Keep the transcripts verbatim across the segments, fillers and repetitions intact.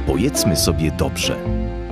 Powiedzmy sobie dobrze.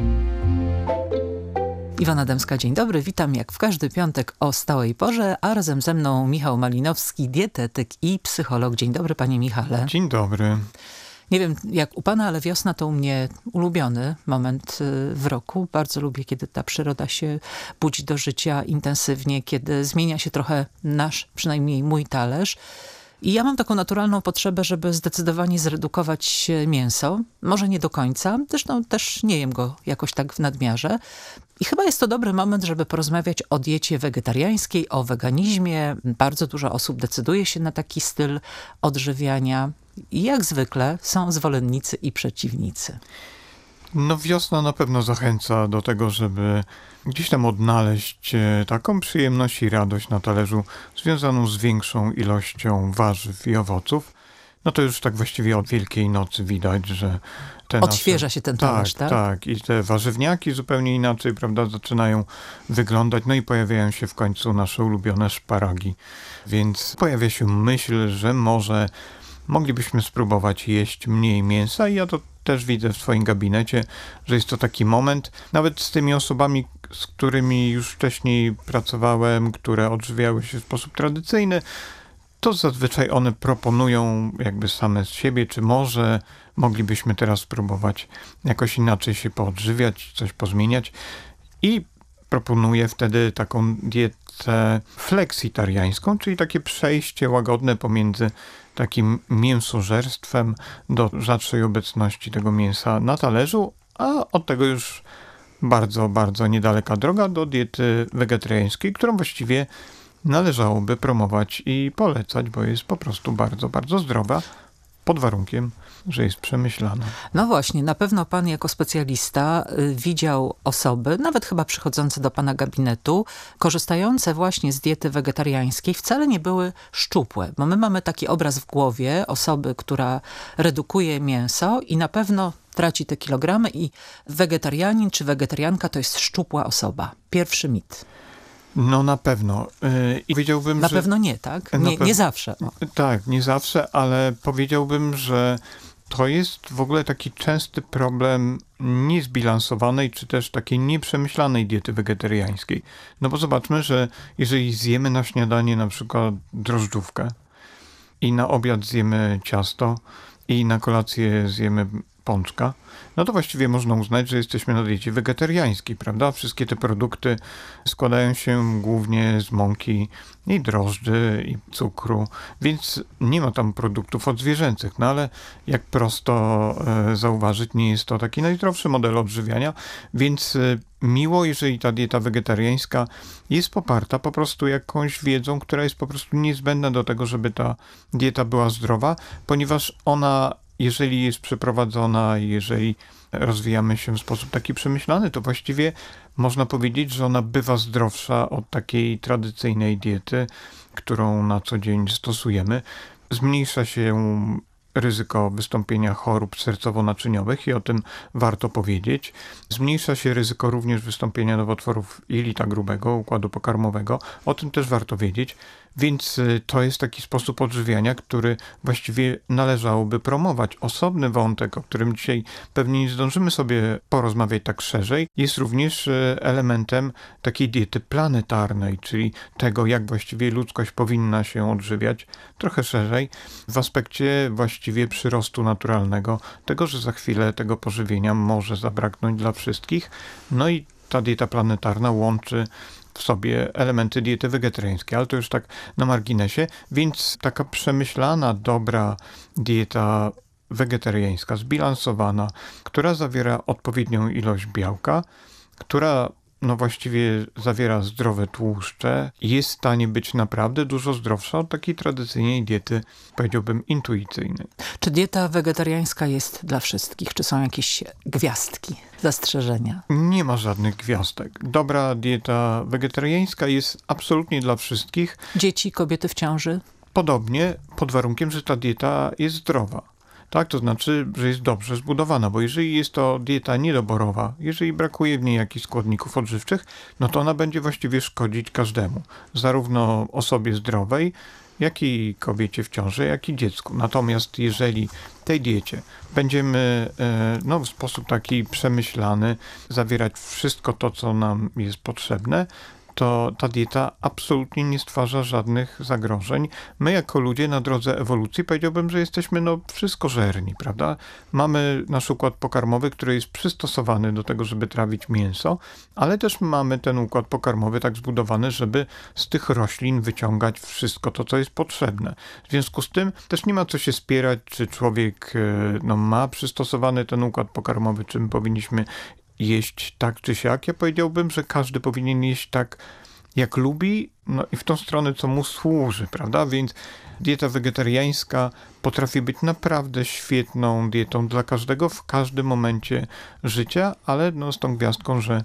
Iwona Dębska, dzień dobry. Witam jak w każdy piątek o stałej porze, a razem ze mną Michał Malinowski, dietetyk i psycholog. Dzień dobry, panie Michale. Dzień dobry. Nie wiem jak u pana, ale wiosna to u mnie ulubiony moment w roku. Bardzo lubię, kiedy ta przyroda się budzi do życia intensywnie, kiedy zmienia się trochę nasz, przynajmniej mój talerz. I ja mam taką naturalną potrzebę, żeby zdecydowanie zredukować mięso. Może nie do końca, zresztą też nie jem go jakoś tak w nadmiarze. I chyba jest to dobry moment, żeby porozmawiać o diecie wegetariańskiej, o weganizmie. Bardzo dużo osób decyduje się na taki styl odżywiania. I jak zwykle są zwolennicy i przeciwnicy. No wiosna na pewno zachęca do tego, żeby gdzieś tam odnaleźć taką przyjemność i radość na talerzu związaną z większą ilością warzyw i owoców. No to już tak właściwie od Wielkiej Nocy widać, że te Odświeża nasze... się ten talerz, tak? Tak, tak. I te warzywniaki zupełnie inaczej, prawda, zaczynają wyglądać. No i pojawiają się w końcu nasze ulubione szparagi. Więc pojawia się myśl, że może moglibyśmy spróbować jeść mniej mięsa i ja to też widzę w swoim gabinecie, że jest to taki moment, nawet z tymi osobami, z którymi już wcześniej pracowałem, które odżywiały się w sposób tradycyjny, to zazwyczaj one proponują jakby same z siebie, czy może moglibyśmy teraz spróbować jakoś inaczej się poodżywiać, coś pozmieniać i proponuję wtedy taką dietę fleksitariańską, czyli takie przejście łagodne pomiędzy takim mięsożerstwem do rzadszej obecności tego mięsa na talerzu, a od tego już bardzo, bardzo niedaleka droga do diety wegetariańskiej, którą właściwie należałoby promować i polecać, bo jest po prostu bardzo, bardzo zdrowa, pod warunkiem, że jest przemyślana. No właśnie, na pewno pan jako specjalista y, widział osoby, nawet chyba przychodzące do pana gabinetu, korzystające właśnie z diety wegetariańskiej, wcale nie były szczupłe, bo my mamy taki obraz w głowie osoby, która redukuje mięso i na pewno traci te kilogramy i wegetarianin czy wegetarianka to jest szczupła osoba. Pierwszy mit. No na pewno. Yy, I powiedziałbym, na że... pewno nie, tak? Nie, pew... nie zawsze. O. Tak, nie zawsze, ale powiedziałbym, że to jest w ogóle taki częsty problem niezbilansowanej, czy też takiej nieprzemyślanej diety wegetariańskiej. No bo zobaczmy, że jeżeli zjemy na śniadanie na przykład drożdżówkę i na obiad zjemy ciasto i na kolację zjemy pączka, no to właściwie można uznać, że jesteśmy na diecie wegetariańskiej, prawda? Wszystkie te produkty składają się głównie z mąki i drożdży i cukru, więc nie ma tam produktów odzwierzęcych, no ale jak prosto e, zauważyć, nie jest to taki najzdrowszy model odżywiania, więc e, miło, jeżeli ta dieta wegetariańska jest poparta po prostu jakąś wiedzą, która jest po prostu niezbędna do tego, żeby ta dieta była zdrowa, ponieważ ona, jeżeli jest przeprowadzona, jeżeli rozwijamy się w sposób taki przemyślany, to właściwie można powiedzieć, że ona bywa zdrowsza od takiej tradycyjnej diety, którą na co dzień stosujemy. Zmniejsza się ryzyko wystąpienia chorób sercowo-naczyniowych i o tym warto powiedzieć. Zmniejsza się ryzyko również wystąpienia nowotworów jelita grubego, układu pokarmowego. O tym też warto wiedzieć. Więc to jest taki sposób odżywiania, który właściwie należałoby promować. Osobny wątek, o którym dzisiaj pewnie nie zdążymy sobie porozmawiać tak szerzej, jest również elementem takiej diety planetarnej, czyli tego, jak właściwie ludzkość powinna się odżywiać trochę szerzej w aspekcie właściwie przyrostu naturalnego, tego, że za chwilę tego pożywienia może zabraknąć dla wszystkich. No i ta dieta planetarna łączy w sobie elementy diety wegetariańskiej, ale to już tak na marginesie, więc taka przemyślana, dobra dieta wegetariańska, zbilansowana, która zawiera odpowiednią ilość białka, która no właściwie zawiera zdrowe tłuszcze, jest w stanie być naprawdę dużo zdrowsza od takiej tradycyjnej diety, powiedziałbym, intuicyjnej. Czy dieta wegetariańska jest dla wszystkich? Czy są jakieś gwiazdki, zastrzeżenia? Nie ma żadnych gwiazdek. Dobra dieta wegetariańska jest absolutnie dla wszystkich. Dzieci, kobiety w ciąży? Podobnie, pod warunkiem, że ta dieta jest zdrowa. Tak, to znaczy, że jest dobrze zbudowana, bo jeżeli jest to dieta niedoborowa, jeżeli brakuje w niej jakichś składników odżywczych, no to ona będzie właściwie szkodzić każdemu, zarówno osobie zdrowej, jak i kobiecie w ciąży, jak i dziecku. Natomiast jeżeli w tej diecie będziemy e, no, w sposób taki przemyślany zawierać wszystko to, co nam jest potrzebne, to ta dieta absolutnie nie stwarza żadnych zagrożeń. My jako ludzie na drodze ewolucji powiedziałbym, że jesteśmy no wszystkożerni, prawda? Mamy nasz układ pokarmowy, który jest przystosowany do tego, żeby trawić mięso, ale też mamy ten układ pokarmowy tak zbudowany, żeby z tych roślin wyciągać wszystko to, co jest potrzebne. W związku z tym też nie ma co się spierać, czy człowiek no, ma przystosowany ten układ pokarmowy, czym powinniśmy jeść tak czy siak. Ja powiedziałbym, że każdy powinien jeść tak, jak lubi, no i w tą stronę, co mu służy, prawda? Więc dieta wegetariańska potrafi być naprawdę świetną dietą dla każdego w każdym momencie życia, ale no z tą gwiazdką, że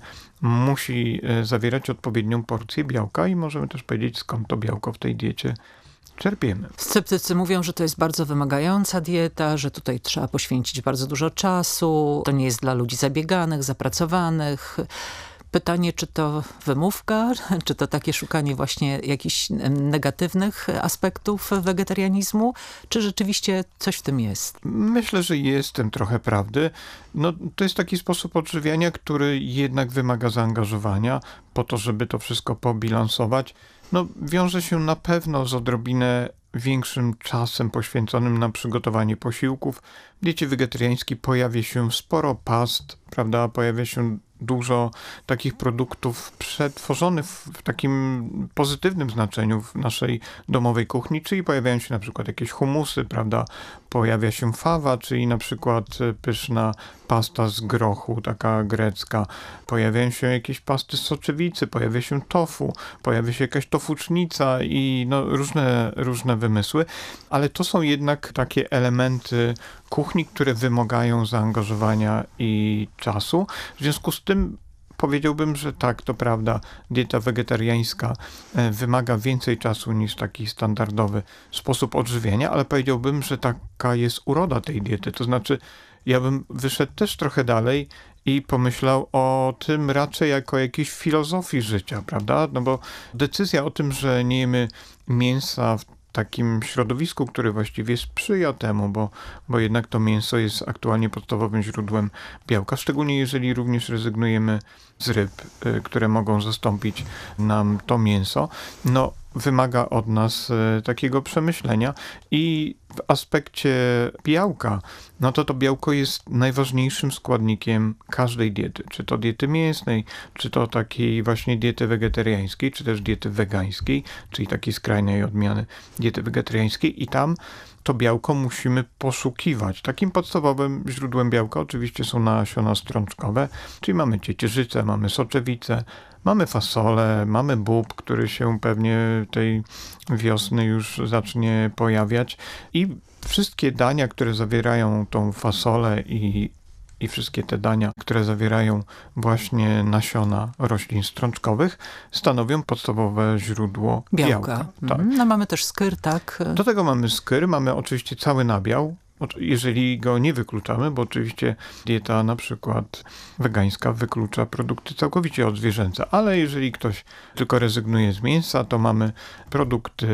musi zawierać odpowiednią porcję białka i możemy też powiedzieć, skąd to białko w tej diecie czerpiemy. Sceptycy mówią, że to jest bardzo wymagająca dieta, że tutaj trzeba poświęcić bardzo dużo czasu, to nie jest dla ludzi zabieganych, zapracowanych. Pytanie, czy to wymówka, czy to takie szukanie właśnie jakichś negatywnych aspektów wegetarianizmu, czy rzeczywiście coś w tym jest? Myślę, że jest w tym trochę prawdy. No, to jest taki sposób odżywiania, który jednak wymaga zaangażowania po to, żeby to wszystko pobilansować. No, wiąże się na pewno z odrobinę większym czasem poświęconym na przygotowanie posiłków. W diecie wegetariańskiej pojawia się sporo past, prawda? Pojawia się dużo takich produktów przetworzonych w takim pozytywnym znaczeniu w naszej domowej kuchni, czyli pojawiają się na przykład jakieś humusy, prawda? Pojawia się fawa, czyli na przykład pyszna pasta z grochu, taka grecka. Pojawiają się jakieś pasty z soczewicy, pojawia się tofu, pojawia się jakaś tofucznica i no, różne, różne wymysły, ale to są jednak takie elementy kuchni, które wymagają zaangażowania i czasu. W związku z tym powiedziałbym, że tak, to prawda, dieta wegetariańska wymaga więcej czasu niż taki standardowy sposób odżywiania, ale powiedziałbym, że taka jest uroda tej diety. To znaczy, ja bym wyszedł też trochę dalej i pomyślał o tym raczej jako jakiejś filozofii życia, prawda? No bo decyzja o tym, że nie jemy mięsa w takim środowisku, które właściwie sprzyja temu, bo, bo jednak to mięso jest aktualnie podstawowym źródłem białka, szczególnie jeżeli również rezygnujemy z ryb, y, które mogą zastąpić nam to mięso, no wymaga od nas y, takiego przemyślenia i w aspekcie białka, no to to białko jest najważniejszym składnikiem każdej diety, czy to diety mięsnej, czy to takiej właśnie diety wegetariańskiej, czy też diety wegańskiej, czyli takiej skrajnej odmiany diety wegetariańskiej i tam to białko musimy poszukiwać. Takim podstawowym źródłem białka oczywiście są nasiona strączkowe, czyli mamy ciecierzycę, mamy soczewicę, mamy fasolę, mamy bób, który się pewnie tej wiosny już zacznie pojawiać i wszystkie dania, które zawierają tą fasolę i i wszystkie te dania, które zawierają właśnie nasiona roślin strączkowych, stanowią podstawowe źródło białka. Białka. Tak. No mamy też skyr, tak? Do tego mamy skyr, mamy oczywiście cały nabiał, jeżeli go nie wykluczamy, bo oczywiście dieta na przykład wegańska wyklucza produkty całkowicie odzwierzęce, ale jeżeli ktoś tylko rezygnuje z mięsa, to mamy produkty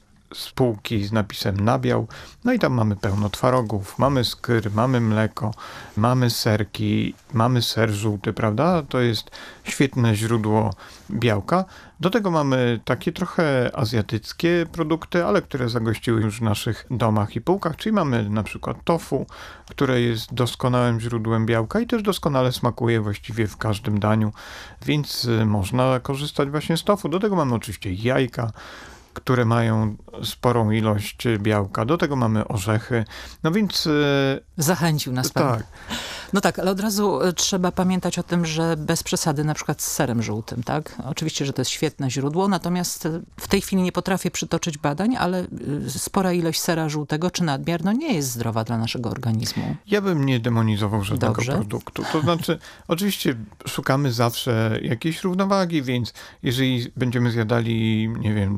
z półki z napisem nabiał, no i tam mamy pełno twarogów, mamy skyr, mamy mleko, mamy serki, mamy ser żółty, prawda? To jest świetne źródło białka. Do tego mamy takie trochę azjatyckie produkty, ale które zagościły już w naszych domach i półkach, czyli mamy na przykład tofu, które jest doskonałym źródłem białka i też doskonale smakuje właściwie w każdym daniu, więc można korzystać właśnie z tofu. Do tego mamy oczywiście jajka, które mają sporą ilość białka. Do tego mamy orzechy. No więc... Zachęcił nas pan. Tak. No tak, ale od razu trzeba pamiętać o tym, że bez przesady na przykład z serem żółtym, tak? Oczywiście, że to jest świetne źródło, natomiast w tej chwili nie potrafię przytoczyć badań, ale spora ilość sera żółtego czy nadmiar no nie jest zdrowa dla naszego organizmu. Ja bym nie demonizował żadnego Dobrze. produktu. To znaczy, oczywiście szukamy zawsze jakiejś równowagi, więc jeżeli będziemy zjadali, nie wiem,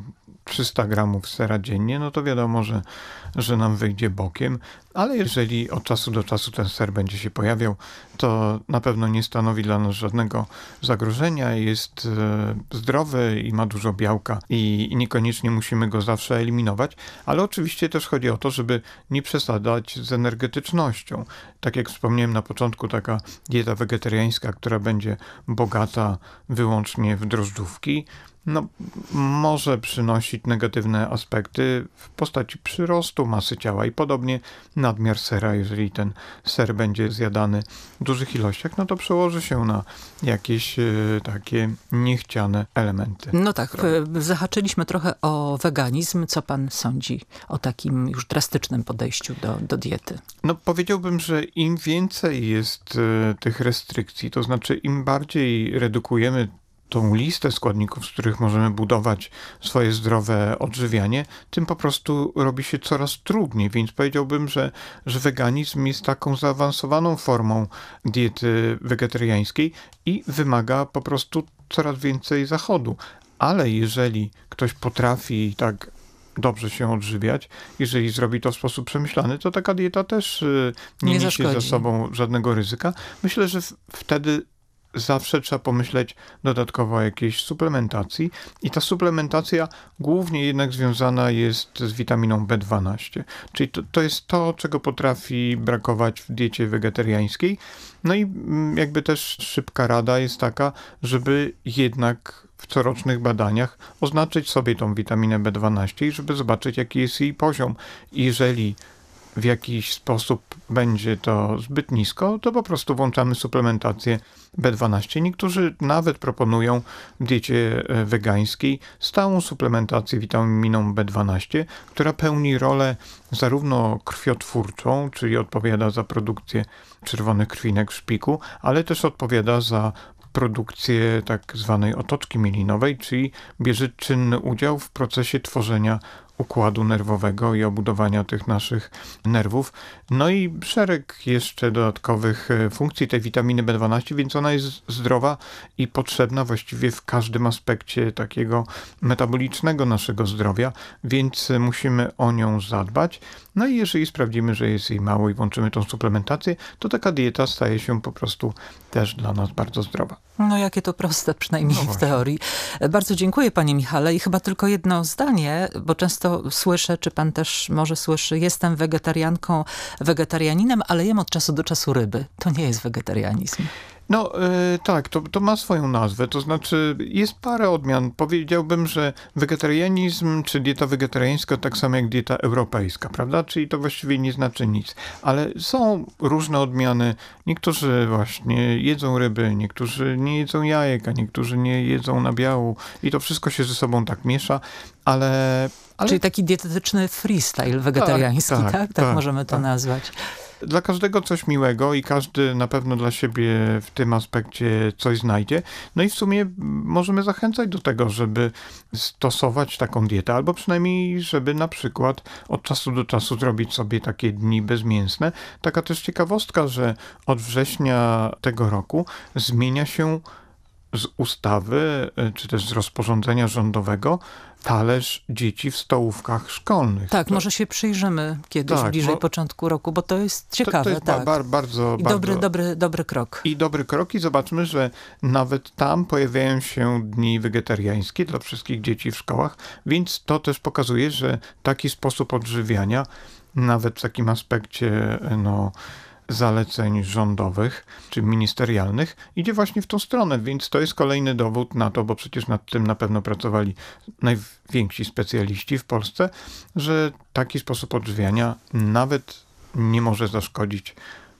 trzysta gramów sera dziennie, no to wiadomo, że, że nam wyjdzie bokiem, ale jeżeli od czasu do czasu ten ser będzie się pojawiał, to na pewno nie stanowi dla nas żadnego zagrożenia, jest e, zdrowy i ma dużo białka i, i niekoniecznie musimy go zawsze eliminować, ale oczywiście też chodzi o to, żeby nie przesadzać z energetycznością. Tak jak wspomniałem na początku, taka dieta wegetariańska, która będzie bogata wyłącznie w drożdżówki, no, może przynosić negatywne aspekty w postaci przyrostu masy ciała i podobnie nadmiar sera, jeżeli ten ser będzie zjadany w dużych ilościach, no to przełoży się na jakieś y, takie niechciane elementy. No tak, w- zahaczyliśmy trochę o weganizm. Co pan sądzi o takim już drastycznym podejściu do, do diety? No powiedziałbym, że im więcej jest y, tych restrykcji, to znaczy im bardziej redukujemy tą listę składników, z których możemy budować swoje zdrowe odżywianie, tym po prostu robi się coraz trudniej, więc powiedziałbym, że, że weganizm jest taką zaawansowaną formą diety wegetariańskiej i wymaga po prostu coraz więcej zachodu. Ale jeżeli ktoś potrafi tak dobrze się odżywiać, jeżeli zrobi to w sposób przemyślany, to taka dieta też y, nie, Nie niesie ze zaszkodzi. sobą żadnego ryzyka. Myślę, że w, wtedy zawsze trzeba pomyśleć dodatkowo o jakiejś suplementacji i ta suplementacja głównie jednak związana jest z witaminą B dwanaście, czyli to, to jest to, czego potrafi brakować w diecie wegetariańskiej. No i mm, jakby też szybka rada jest taka, żeby jednak w corocznych badaniach oznaczyć sobie tą witaminę B dwanaście i żeby zobaczyć, jaki jest jej poziom. Jeżeli w jakiś sposób będzie to zbyt nisko, to po prostu włączamy suplementację B dwanaście. Niektórzy nawet proponują w diecie e, wegańskiej stałą suplementację witaminą B dwanaście, która pełni rolę zarówno krwiotwórczą, czyli odpowiada za produkcję czerwonych krwinek w szpiku, ale też odpowiada za produkcję tak zwanej otoczki mielinowej, czyli bierze czynny udział w procesie tworzenia układu nerwowego i obudowania tych naszych nerwów. No i szereg jeszcze dodatkowych e, funkcji tej witaminy B dwanaście, więc ona jest zdrowa i potrzebna właściwie w każdym aspekcie takiego metabolicznego naszego zdrowia, więc e, musimy o nią zadbać. No i jeżeli sprawdzimy, że jest jej mało i włączymy tą suplementację, to taka dieta staje się po prostu też dla nas bardzo zdrowa. No jakie to proste, przynajmniej No w właśnie. teorii. Bardzo dziękuję panie Michale i chyba tylko jedno zdanie, bo często słyszę, czy pan też może słyszy, jestem wegetarianką, wegetarianinem, ale jem od czasu do czasu ryby. To nie jest wegetarianizm. No e, tak, to, to ma swoją nazwę, to znaczy jest parę odmian. Powiedziałbym, że wegetarianizm czy dieta wegetariańska tak samo jak dieta europejska, prawda? Czyli to właściwie nie znaczy nic. Ale są różne odmiany. Niektórzy właśnie jedzą ryby, niektórzy nie jedzą jajek, a niektórzy nie jedzą nabiału i to wszystko się ze sobą tak miesza, ale... ale... Czyli taki dietetyczny freestyle wegetariański, tak? tak, Tak, tak, tak, możemy to tak. nazwać. Dla każdego coś miłego i każdy na pewno dla siebie w tym aspekcie coś znajdzie. No i w sumie możemy zachęcać do tego, żeby stosować taką dietę, albo przynajmniej, żeby na przykład od czasu do czasu zrobić sobie takie dni bezmięsne. Taka też ciekawostka, że od września tego roku zmienia się z ustawy, czy też z rozporządzenia rządowego talerz dzieci w stołówkach szkolnych. Tak, To- może się przyjrzymy kiedyś Tak, bliżej bo- początku roku, bo to jest to, ciekawe. to jest tak. ba- bar, bardzo, I bardzo... dobry, dobry, dobry krok. I dobry krok i zobaczmy, że nawet tam pojawiają się dni wegetariańskie dla wszystkich dzieci w szkołach, więc to też pokazuje, że taki sposób odżywiania, nawet w takim aspekcie no, zaleceń rządowych czy ministerialnych, idzie właśnie w tą stronę, więc to jest kolejny dowód na to, bo przecież nad tym na pewno pracowali najwięksi specjaliści w Polsce, że taki sposób odżywiania nawet nie może zaszkodzić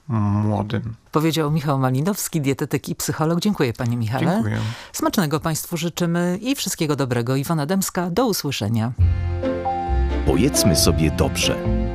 młodym. Powiedział Michał Malinowski, dietetyk i psycholog. Dziękuję panie Michale. Dziękuję. Smacznego państwu życzymy i wszystkiego dobrego. Iwona Dębska, do usłyszenia. Powiedzmy sobie dobrze.